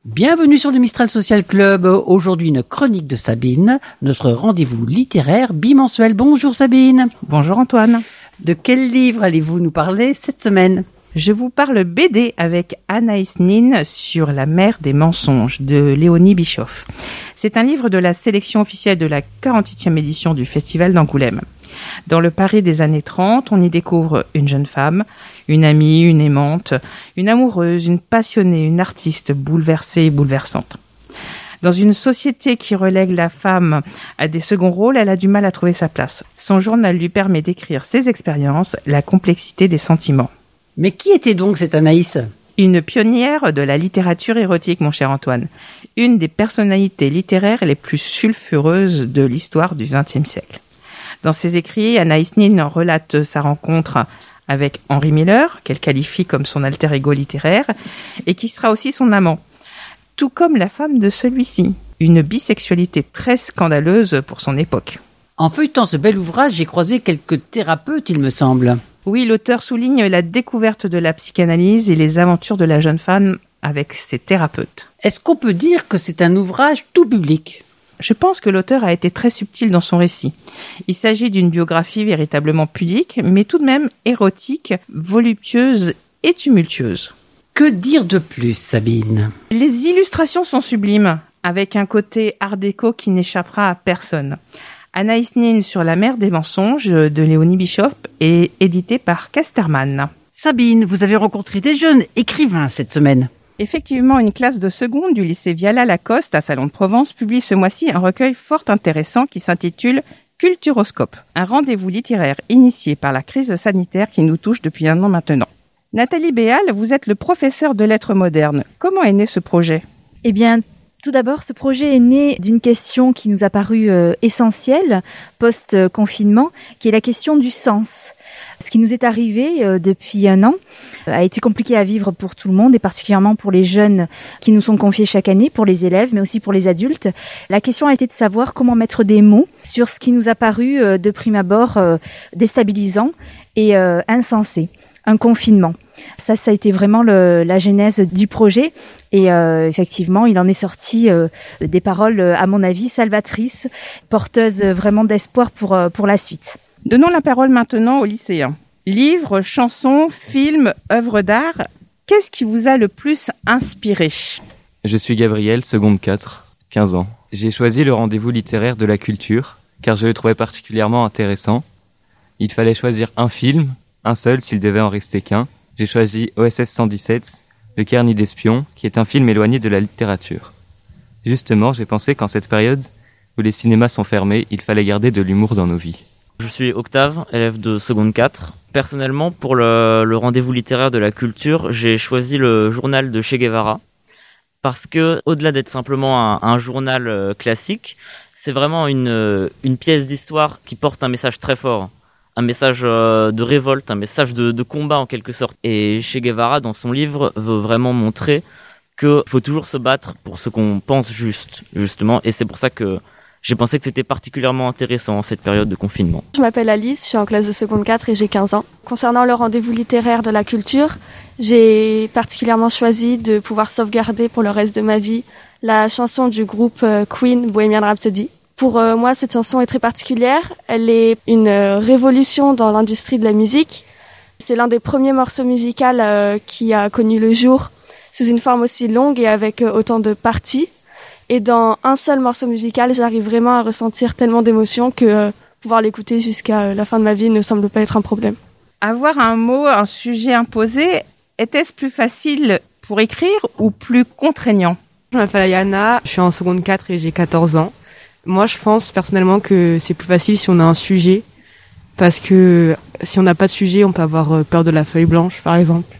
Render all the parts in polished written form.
Bienvenue sur le Mistral Social Club. Aujourd'hui, une chronique de Sabine, notre rendez-vous littéraire bimensuel. Bonjour Sabine. Bonjour Antoine. De quel livre allez-vous nous parler cette semaine ? Je vous parle BD avec Anaïs Nin sur la mer des mensonges de Léonie Bischoff. C'est un livre de la sélection officielle de la 48e édition du Festival d'Angoulême. Dans le Paris des années 30, on y découvre une jeune femme, une amie, une aimante, une amoureuse, une passionnée, une artiste bouleversée et bouleversante. Dans une société qui relègue la femme à des seconds rôles, elle a du mal à trouver sa place. Son journal lui permet d'écrire ses expériences, la complexité des sentiments. Mais qui était donc cette Anaïs ? Une pionnière de la littérature érotique, mon cher Antoine. Une des personnalités littéraires les plus sulfureuses de l'histoire du XXe siècle. Dans ses écrits, Anaïs Nin relate sa rencontre avec Henry Miller, qu'elle qualifie comme son alter ego littéraire, et qui sera aussi son amant. Tout comme la femme de celui-ci. Une bisexualité très scandaleuse pour son époque. En feuilletant ce bel ouvrage, j'ai croisé quelques thérapeutes, il me semble. Oui, l'auteur souligne la découverte de la psychanalyse et les aventures de la jeune femme avec ses thérapeutes. Est-ce qu'on peut dire que c'est un ouvrage tout public ? Je pense que l'auteur a été très subtil dans son récit. Il s'agit d'une biographie véritablement pudique, mais tout de même érotique, voluptueuse et tumultueuse. Que dire de plus, Sabine ? Les illustrations sont sublimes, avec un côté art déco qui n'échappera à personne. Anaïs Nin sur la mer des mensonges de Léonie Bischoff est édité par Casterman. Sabine, vous avez rencontré des jeunes écrivains cette semaine. Effectivement, une classe de seconde du lycée Viala-Lacoste à Salon de Provence publie ce mois-ci un recueil fort intéressant qui s'intitule Culturoscope, un rendez-vous littéraire initié par la crise sanitaire qui nous touche depuis 1 an maintenant. Nathalie Béal, vous êtes le professeur de lettres modernes. Comment est né ce projet ? Eh bien, tout d'abord, ce projet est né d'une question qui nous a paru essentielle post-confinement, qui est la question du sens. Ce qui nous est arrivé depuis 1 an a été compliqué à vivre pour tout le monde et particulièrement pour les jeunes qui nous sont confiés chaque année, pour les élèves mais aussi pour les adultes. La question a été de savoir comment mettre des mots sur ce qui nous a paru de prime abord déstabilisant et insensé, un confinement. Ça a été vraiment la genèse du projet et effectivement, il en est sorti des paroles, à mon avis, salvatrices, porteuses vraiment d'espoir pour la suite. Donnons la parole maintenant aux lycéens. Livres, chansons, films, œuvres d'art, qu'est-ce qui vous a le plus inspiré ? Je suis Gabriel, seconde 4, 15 ans. J'ai choisi le rendez-vous littéraire de la culture, car je le trouvais particulièrement intéressant. Il fallait choisir un film, un seul s'il devait en rester qu'un. J'ai choisi OSS 117, Le Carnet d'espions, qui est un film éloigné de la littérature. Justement, j'ai pensé qu'en cette période où les cinémas sont fermés, il fallait garder de l'humour dans nos vies. Je suis Octave, élève de seconde 4. Personnellement, pour le rendez-vous littéraire de la culture, j'ai choisi le journal de Che Guevara. Parce que, au-delà d'être simplement un journal classique, c'est vraiment une pièce d'histoire qui porte un message très fort. Un message de révolte, un message de combat en quelque sorte. Et Che Guevara, dans son livre, veut vraiment montrer qu'il faut toujours se battre pour ce qu'on pense justement. Et c'est pour ça que j'ai pensé que c'était particulièrement intéressant en cette période de confinement. Je m'appelle Alice, je suis en classe de seconde 4 et j'ai 15 ans. Concernant le rendez-vous littéraire de la culture, j'ai particulièrement choisi de pouvoir sauvegarder pour le reste de ma vie la chanson du groupe Queen, Bohemian Rhapsody. Pour moi, cette chanson est très particulière. Elle est une révolution dans l'industrie de la musique. C'est l'un des premiers morceaux musicaux qui a connu le jour sous une forme aussi longue et avec autant de parties. Et dans un seul morceau musical, j'arrive vraiment à ressentir tellement d'émotions que pouvoir l'écouter jusqu'à la fin de ma vie ne semble pas être un problème. Avoir un mot, un sujet imposé, était-ce plus facile pour écrire ou plus contraignant ? Je m'appelle Ayana, je suis en seconde 4 et j'ai 14 ans. Moi, je pense personnellement que c'est plus facile si on a un sujet, parce que si on n'a pas de sujet, on peut avoir peur de la feuille blanche, par exemple.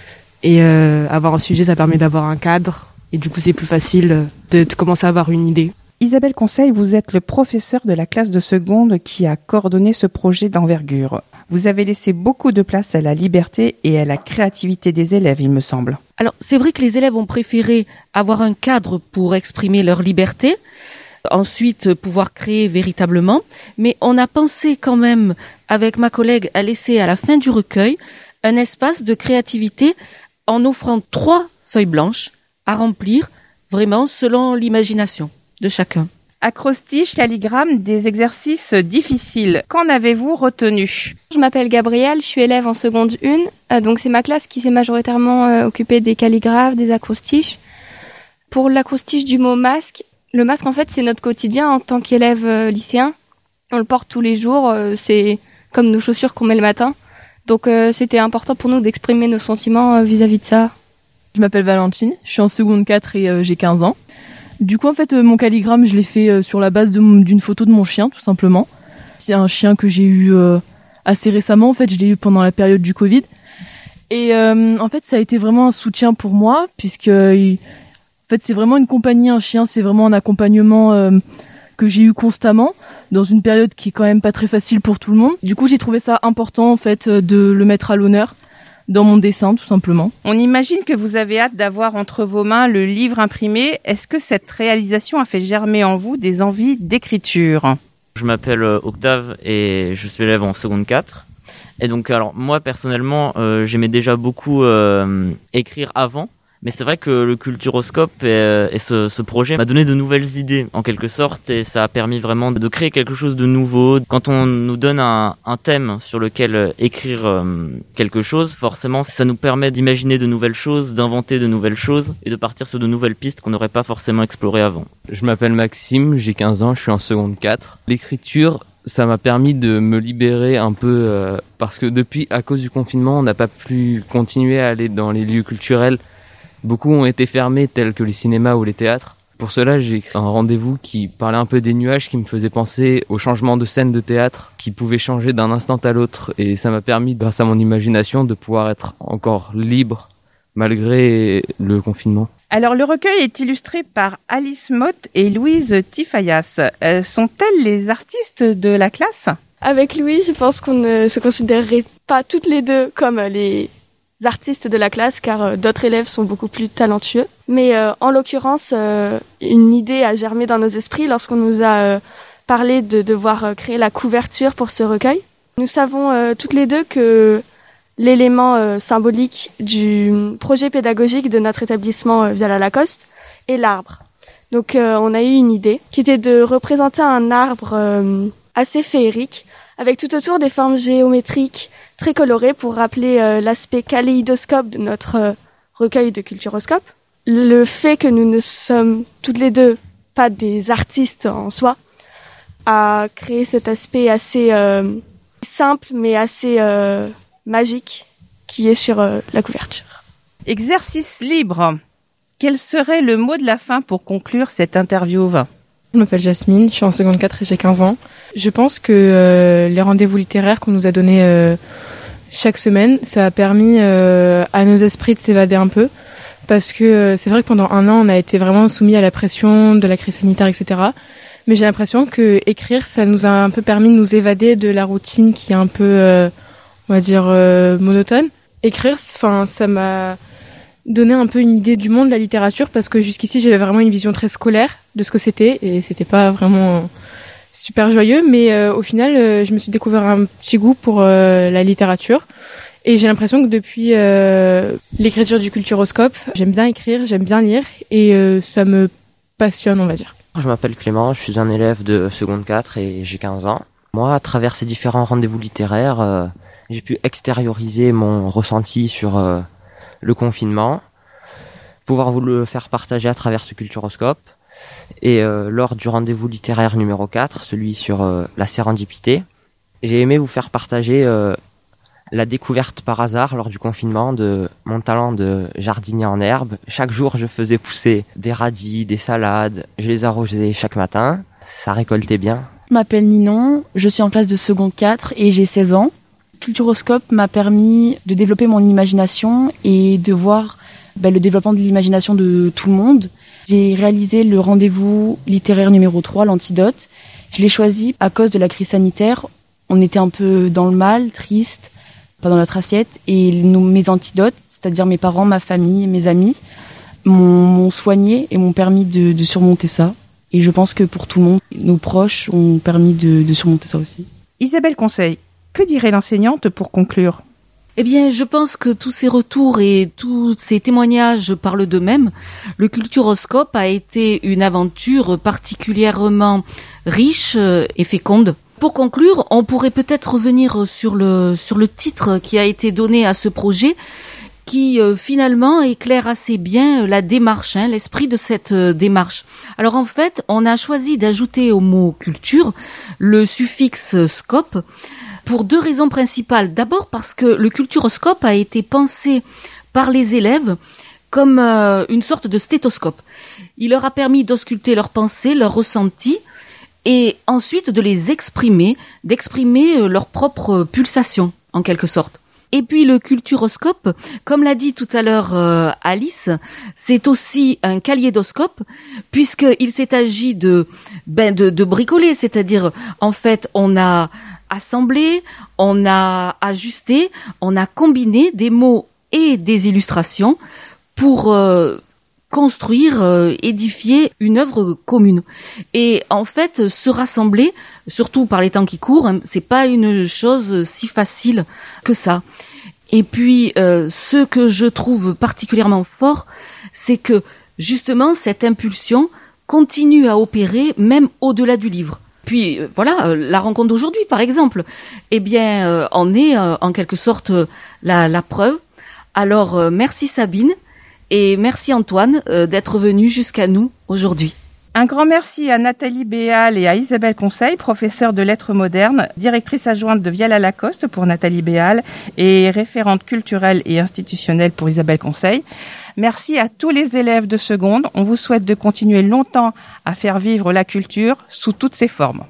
Et avoir un sujet, ça permet d'avoir un cadre. Et du coup, c'est plus facile de commencer à avoir une idée. Isabelle Conseil, vous êtes le professeur de la classe de seconde qui a coordonné ce projet d'envergure. Vous avez laissé beaucoup de place à la liberté et à la créativité des élèves, il me semble. Alors, c'est vrai que les élèves ont préféré avoir un cadre pour exprimer leur liberté, ensuite pouvoir créer véritablement, mais on a pensé quand même, avec ma collègue, à laisser à la fin du recueil un espace de créativité en offrant 3 feuilles blanches à remplir vraiment selon l'imagination de chacun. Acrostiche, calligramme, des exercices difficiles. Qu'en avez-vous retenu? Je m'appelle Gabrielle, je suis élève en seconde 1. Donc c'est ma classe qui s'est majoritairement occupée des calligraphes, des acrostiches. Pour l'acrostiche du mot masque, le masque en fait c'est notre quotidien en tant qu'élève lycéen. On le porte tous les jours, c'est comme nos chaussures qu'on met le matin. Donc c'était important pour nous d'exprimer nos sentiments vis-à-vis de ça. Je m'appelle Valentine, je suis en seconde 4 et j'ai 15 ans. Du coup, en fait, mon calligramme, je l'ai fait sur la base d'une photo de mon chien, tout simplement. C'est un chien que j'ai eu assez récemment. En fait, je l'ai eu pendant la période du Covid. Et en fait, ça a été vraiment un soutien pour moi, puisque en fait, c'est vraiment une compagnie, un chien. C'est vraiment un accompagnement que j'ai eu constamment dans une période qui est quand même pas très facile pour tout le monde. Du coup, j'ai trouvé ça important, en fait, de le mettre à l'honneur dans mon dessin, tout simplement. On imagine que vous avez hâte d'avoir entre vos mains le livre imprimé. Est-ce que cette réalisation a fait germer en vous des envies d'écriture? Je m'appelle Octave et je suis élève en seconde 4. Et donc, alors, moi, personnellement, j'aimais déjà beaucoup écrire avant. Mais c'est vrai que le Culturoscope et ce projet m'a donné de nouvelles idées, en quelque sorte, et ça a permis vraiment de créer quelque chose de nouveau. Quand on nous donne un thème sur lequel écrire quelque chose, forcément, ça nous permet d'imaginer de nouvelles choses, d'inventer de nouvelles choses, et de partir sur de nouvelles pistes qu'on n'aurait pas forcément explorées avant. Je m'appelle Maxime, j'ai 15 ans, je suis en seconde 4. L'écriture, ça m'a permis de me libérer un peu, parce que à cause du confinement, on n'a pas pu continuer à aller dans les lieux culturels. Beaucoup ont été fermés, tels que les cinémas ou les théâtres. Pour cela, j'ai écrit un rendez-vous qui parlait un peu des nuages, qui me faisait penser au changement de scène de théâtre, qui pouvait changer d'un instant à l'autre. Et ça m'a permis, grâce à mon imagination, de pouvoir être encore libre, malgré le confinement. Alors, le recueil est illustré par Alice Mott et Louise Tifayas. Sont-elles les artistes de la classe? Avec Louis, je pense qu'on ne se considérerait pas toutes les deux comme les artistes de la classe, car d'autres élèves sont beaucoup plus talentueux. Mais en l'occurrence, une idée a germé dans nos esprits lorsqu'on nous a parlé de devoir créer la couverture pour ce recueil. Nous savons toutes les deux que l'élément symbolique du projet pédagogique de notre établissement Viala Lacoste est l'arbre. Donc on a eu une idée qui était de représenter un arbre assez féerique, avec tout autour des formes géométriques très colorées pour rappeler l'aspect kaléidoscope de notre recueil de Culturoscope. Le fait que nous ne sommes toutes les deux pas des artistes en soi a créé cet aspect assez simple mais assez magique qui est sur la couverture. Exercice libre. Quel serait le mot de la fin pour conclure cette interview? Je m'appelle Jasmine, je suis en seconde 4 et j'ai 15 ans. Je pense que les rendez-vous littéraires qu'on nous a donnés chaque semaine, ça a permis à nos esprits de s'évader un peu. Parce que c'est vrai que pendant un an, on a été vraiment soumis à la pression de la crise sanitaire, etc. Mais j'ai l'impression que écrire, ça nous a un peu permis de nous évader de la routine qui est un peu, on va dire, monotone. Écrire, ça m'a donné un peu une idée du monde de la littérature, parce que jusqu'ici, j'avais vraiment une vision très scolaire de ce que c'était, et c'était pas vraiment super joyeux. Mais au final, je me suis découvert un petit goût pour la littérature. Et j'ai l'impression que depuis l'écriture du Culturoscope, j'aime bien écrire, j'aime bien lire, et ça me passionne, on va dire. Je m'appelle Clément, je suis un élève de seconde 4 et j'ai 15 ans. Moi, à travers ces différents rendez-vous littéraires, j'ai pu extérioriser mon ressenti sur le confinement, pouvoir vous le faire partager à travers ce Culturoscope. Et lors du rendez-vous littéraire numéro 4, celui sur la sérendipité, j'ai aimé vous faire partager la découverte par hasard lors du confinement de mon talent de jardinier en herbe. Chaque jour, je faisais pousser des radis, des salades, je les arrosais chaque matin, ça récoltait bien. Je m'appelle Ninon, je suis en classe de seconde 4 et j'ai 16 ans. Culturoscope m'a permis de développer mon imagination et de voir le développement de l'imagination de tout le monde. J'ai réalisé le rendez-vous littéraire numéro 3, l'antidote. Je l'ai choisi à cause de la crise sanitaire. On était un peu dans le mal, triste, pas dans notre assiette, et mes antidotes, c'est-à-dire mes parents, ma famille, mes amis, m'ont soigné et m'ont permis de surmonter ça. Et je pense que pour tout le monde, nos proches ont permis de surmonter ça aussi. Isabelle Conseil, que dirait l'enseignante pour conclure? Eh bien, je pense que tous ces retours et tous ces témoignages parlent d'eux-mêmes. Le Culturoscope a été une aventure particulièrement riche et féconde. Pour conclure, on pourrait peut-être revenir sur le titre qui a été donné à ce projet, qui finalement éclaire assez bien la démarche, l'esprit de cette démarche. Alors en fait, on a choisi d'ajouter au mot culture le suffixe scope pour 2 raisons principales. D'abord parce que le culturoscope a été pensé par les élèves comme une sorte de stéthoscope. Il leur a permis d'ausculter leurs pensées, leurs ressentis, et ensuite de les exprimer, d'exprimer leurs propres pulsations, en quelque sorte. Et puis le culturoscope, comme l'a dit tout à l'heure Alice, c'est aussi un kaléidoscope, puisqu'il s'est agi de bricoler, c'est-à-dire en fait on a assemblé, on a ajusté, on a combiné des mots et des illustrations pour construire, édifier une œuvre commune. Et en fait, se rassembler, surtout par les temps qui courent, c'est pas une chose si facile que ça. Et puis, ce que je trouve particulièrement fort, c'est que justement cette impulsion continue à opérer même au-delà du livre. Puis voilà, la rencontre d'aujourd'hui, par exemple, eh bien, en est en quelque sorte la preuve. Alors, merci Sabine. Et merci Antoine d'être venu jusqu'à nous aujourd'hui. Un grand merci à Nathalie Béal et à Isabelle Conseil, professeure de lettres modernes, directrice adjointe de Viala Lacoste pour Nathalie Béal et référente culturelle et institutionnelle pour Isabelle Conseil. Merci à tous les élèves de seconde. On vous souhaite de continuer longtemps à faire vivre la culture sous toutes ses formes.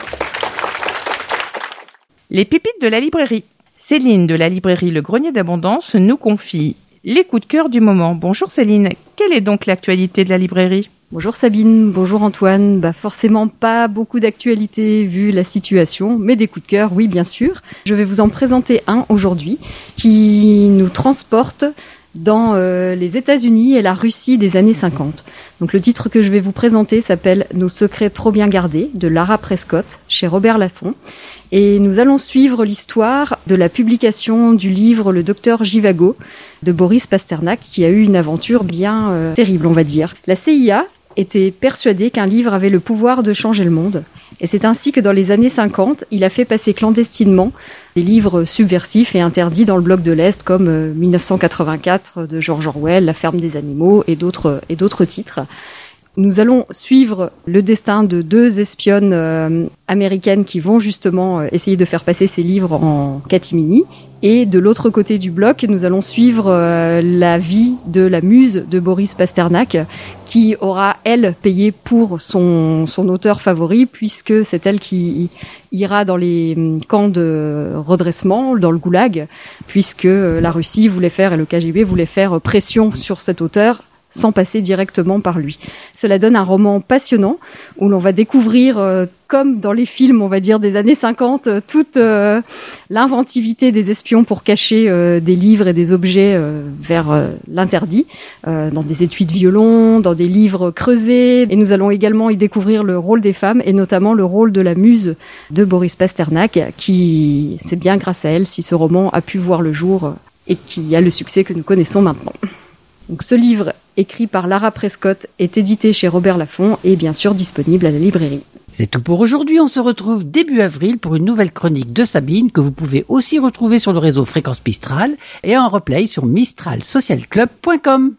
Les pépites de la librairie. Céline de la librairie Le Grenier d'Abondance nous confie les coups de cœur du moment. Bonjour Céline, quelle est donc l'actualité de la librairie ? Bonjour Sabine, bonjour Antoine. Forcément pas beaucoup d'actualité vu la situation, mais des coups de cœur, oui bien sûr. Je vais vous en présenter un aujourd'hui qui nous transporte dans les États-Unis et la Russie des années 50. Donc le titre que je vais vous présenter s'appelle « Nos secrets trop bien gardés » de Lara Prescott chez Robert Laffont. Et nous allons suivre l'histoire de la publication du livre Le Docteur Jivago de Boris Pasternak, qui a eu une aventure bien terrible, on va dire. La CIA était persuadée qu'un livre avait le pouvoir de changer le monde. Et c'est ainsi que dans les années 50, il a fait passer clandestinement des livres subversifs et interdits dans le bloc de l'Est, comme 1984 de George Orwell, La ferme des animaux et d'autres titres. Nous allons suivre le destin de 2 espionnes américaines qui vont justement essayer de faire passer ces livres en catimini. Et de l'autre côté du bloc, nous allons suivre la vie de la muse de Boris Pasternak, qui aura, elle, payé pour son auteur favori, puisque c'est elle qui ira dans les camps de redressement, dans le goulag, puisque la Russie voulait faire, et le KGB voulait faire pression sur cet auteur, sans passer directement par lui. Cela donne un roman passionnant où l'on va découvrir, comme dans les films, on va dire, des années 50, toute l'inventivité des espions pour cacher des livres et des objets vers l'interdit, dans des étuis de violon, dans des livres creusés. Et nous allons également y découvrir le rôle des femmes et notamment le rôle de la muse de Boris Pasternak, qui, c'est bien grâce à elle si ce roman a pu voir le jour et qui a le succès que nous connaissons maintenant. Donc ce livre, écrit par Lara Prescott, est édité chez Robert Laffont et bien sûr disponible à la librairie. C'est tout pour aujourd'hui. On se retrouve début avril pour une nouvelle chronique de Sabine que vous pouvez aussi retrouver sur le réseau Fréquence Mistral et en replay sur mistralsocialclub.com.